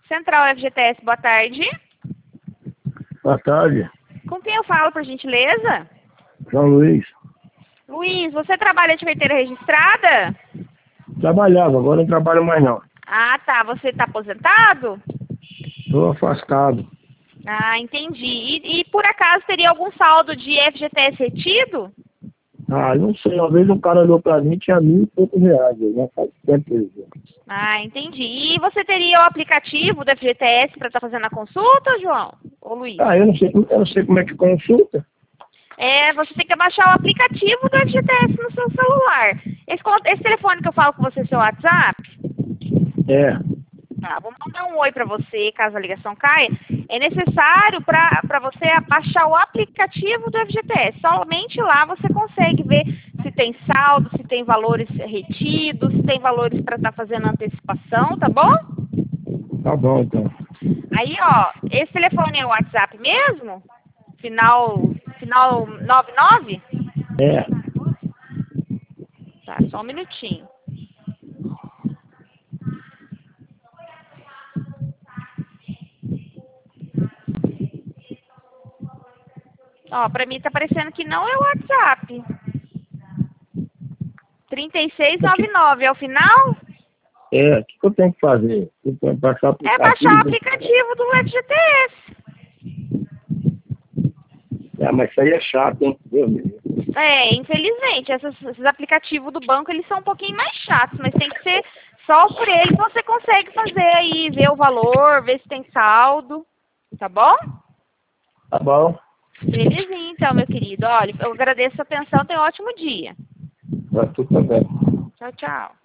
Central FGTS, boa tarde. Boa tarde, Com quem eu falo, por gentileza? São Luís. Luiz, você trabalha de carteira registrada? Trabalhava, agora não trabalho mais não. Ah, tá. Você está aposentado? Estou afastado. Ah, entendi. E por acaso teria algum saldo de FGTS retido? Ah, não sei, uma vez um cara olhou pra mim, tinha R$ 1.000 e poucos, já faz tempo isso. Ah, entendi. E você teria o aplicativo do FGTS para estar fazendo a consulta, João? Ô, Luiz? Ah, eu não sei como é que consulta. Você tem que baixar o aplicativo do FGTS no seu celular. Esse telefone que eu falo com você, seu WhatsApp? É, Tá, vou mandar um oi para você, caso a ligação caia. É necessário para você baixar o aplicativo do FGTS. Somente lá você consegue ver se tem saldo, se tem valores retidos, se tem valores para estar fazendo antecipação, tá bom? tá bom então. Aí, ó, esse telefone é o WhatsApp mesmo? Final 99? É, Tá, só um minutinho. Ó, pra mim tá parecendo que não é o WhatsApp. 3699 é o final? o que eu tenho que fazer? Eu tenho que baixar o É baixar o aplicativo. aplicativo do FGTS. É, mas isso aí é chato, hein? Deus me livre. Infelizmente, esses aplicativos do banco, eles são um pouquinho mais chatos, mas tem que ser só por ele que você consegue fazer aí, ver o valor, ver se tem saldo, tá bom? Tá bom, Belezinha, então, meu querido. Olha, eu agradeço a atenção, tenha um ótimo dia. tá tudo bem. Tchau, tchau.